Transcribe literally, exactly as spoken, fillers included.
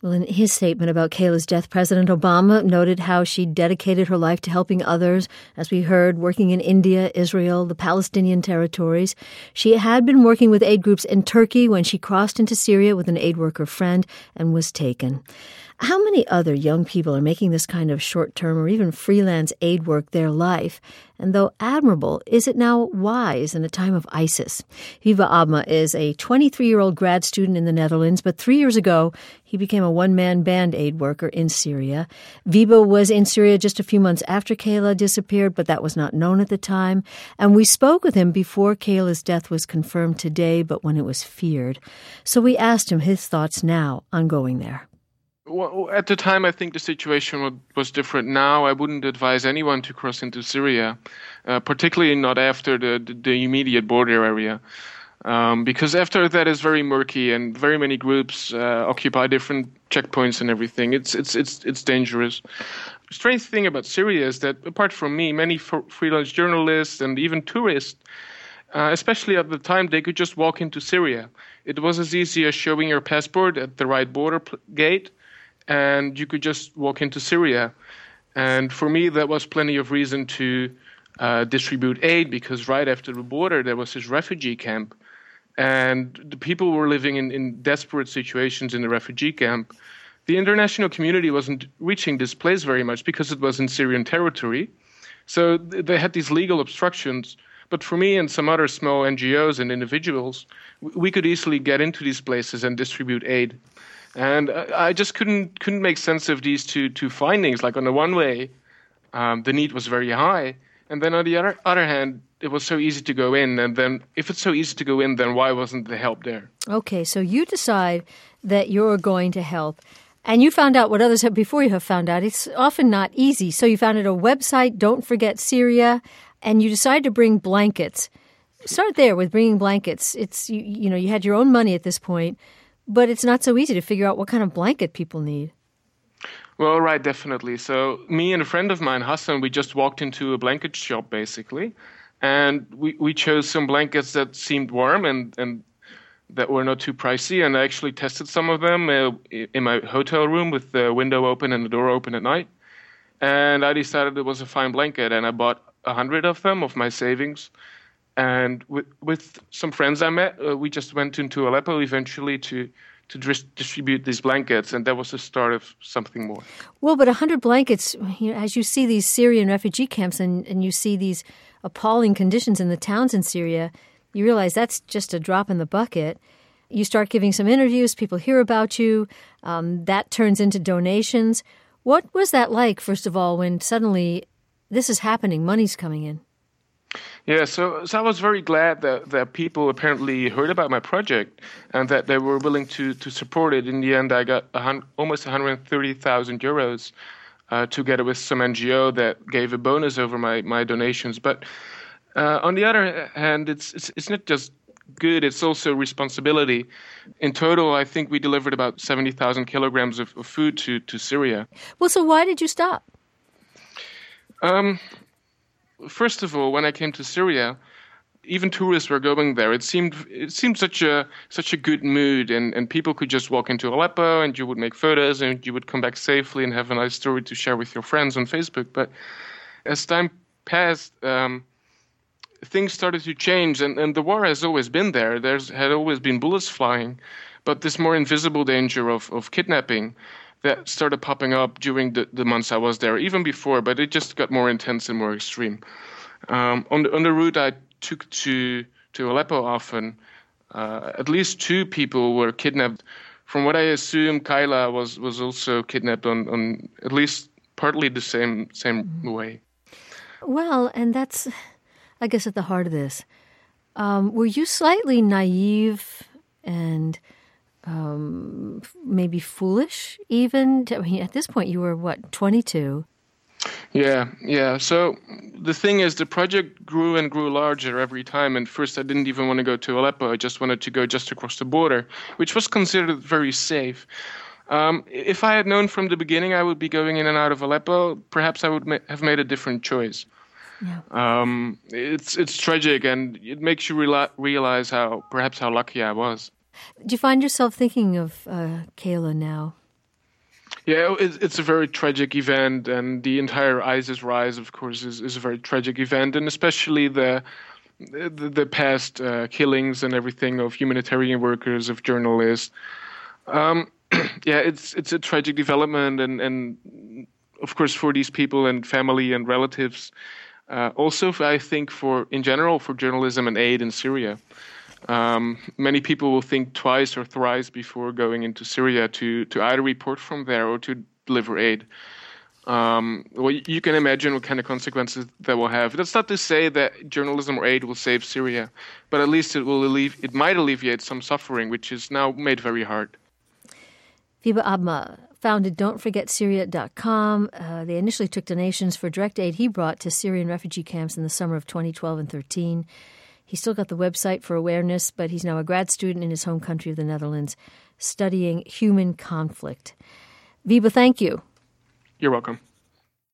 Well, in his statement about Kayla's death, President Obama noted how she dedicated her life to helping others, as we heard, working in India, Israel, the Palestinian territories. She had been working with aid groups in Turkey when she crossed into Syria with an aid worker friend and was taken. How many other young people are making this kind of short-term or even freelance aid work their life? And though admirable, is it now wise in a time of ISIS? Wiebe Adma is a twenty-three-year-old grad student in the Netherlands, but three years ago, he became a one-man band aid worker in Syria. Wiebe was in Syria just a few months after Kayla disappeared, but that was not known at the time. And we spoke with him before Kayla's death was confirmed today, but when it was feared. So we asked him his thoughts now on going there. Well, at the time, I think the situation was different. Now, I wouldn't advise anyone to cross into Syria, uh, particularly not after the, the, the immediate border area, um, because after that is very murky and very many groups uh, occupy different checkpoints and everything. It's it's it's it's dangerous. The strange thing about Syria is that, apart from me, many freelance journalists and even tourists, uh, especially at the time, they could just walk into Syria. It was as easy as showing your passport at the right border p- gate. And you could just walk into Syria. And for me, that was plenty of reason to uh, distribute aid, because right after the border, there was this refugee camp. And the people were living in, in desperate situations in the refugee camp. The international community wasn't reaching this place very much because it was in Syrian territory. So th- they had these legal obstructions. But for me and some other small N G Os and individuals, w- we could easily get into these places and distribute aid. And I just couldn't couldn't make sense of these two two findings. Like on the one way, um, the need was very high, and then on the other other hand, it was so easy to go in. And then, if it's so easy to go in, then why wasn't the help there? Okay, so you decide that you're going to help, and you found out what others have before you have found out. It's often not easy. So you founded a website, Don't Forget Syria, and you decided to bring blankets. Start there with bringing blankets. It's you, you know you had your own money at this point. But it's not so easy to figure out what kind of blanket people need. Well, right, definitely. So me and a friend of mine, Hassan, we just walked into a blanket shop, basically. And we, we chose some blankets that seemed warm and, and that were not too pricey. And I actually tested some of them uh, in my hotel room with the window open and the door open at night. And I decided it was a fine blanket. And I bought a hundred of them of my savings. And with with some friends I met, uh, we just went into Aleppo eventually to to dis- distribute these blankets, and that was the start of something more. Well, but one hundred blankets, you know, as you see these Syrian refugee camps and, and you see these appalling conditions in the towns in Syria, you realize that's just a drop in the bucket. You start giving some interviews, people hear about you, um, that turns into donations. What was that like, first of all, when suddenly this is happening, money's coming in? Yeah, so so I was very glad that, that people apparently heard about my project and that they were willing to, to support it. In the end, I got a hun- almost one hundred thirty thousand euros uh, together with some N G O that gave a bonus over my, my donations. But uh, on the other hand, it's, it's it's not just good, it's also responsibility. In total, I think we delivered about seventy thousand kilograms of, of food to, to Syria. Well, so why did you stop? Um. First of all, when I came to Syria, even tourists were going there. It seemed it seemed such a such a good mood, and, and people could just walk into Aleppo, and you would make photos, and you would come back safely and have a nice story to share with your friends on Facebook. But as time passed, um, things started to change, and, and the war has always been there. There's had always been bullets flying, but this more invisible danger of, of kidnapping that started popping up during the, the months I was there, even before, but it just got more intense and more extreme. Um, on, the, on the route I took to, to Aleppo often, uh, at least two people were kidnapped. From what I assume, Kayla was, was also kidnapped on, on at least partly the same same mm-hmm. way. Well, and that's, I guess, at the heart of this. Um, were you slightly naive and Um, maybe foolish even? I mean, at this point, you were, what, twenty-two? Yeah, yeah. So the thing is, the project grew and grew larger every time. And first, I didn't even want to go to Aleppo. I just wanted to go just across the border, which was considered very safe. Um, if I had known from the beginning I would be going in and out of Aleppo, perhaps I would ma- have made a different choice. Yeah. Um, it's it's tragic, and it makes you reali- realize how perhaps how lucky I was. Do you find yourself thinking of uh, Kayla now? Yeah, it's a very tragic event, and the entire ISIS rise, of course, is, is a very tragic event, and especially the the, the past uh, killings and everything of humanitarian workers, of journalists. Um, yeah, it's it's a tragic development, and, and of course for these people and family and relatives. Uh, also, I think for in general for journalism and aid in Syria. Um, many people will think twice or thrice before going into Syria to, to either report from there or to deliver aid. Um, well, you can imagine what kind of consequences that will have. That's not to say that journalism or aid will save Syria, but at least it will alleviate, it might alleviate some suffering, which is now made very hard. Wiebe Abma founded don't forget syria dot com. Uh, they initially took donations for direct aid he brought to Syrian refugee camps in the summer of twenty twelve and thirteen. He's still got the website for awareness, but he's now a grad student in his home country of the Netherlands studying human conflict. Wiebe, thank you. You're welcome.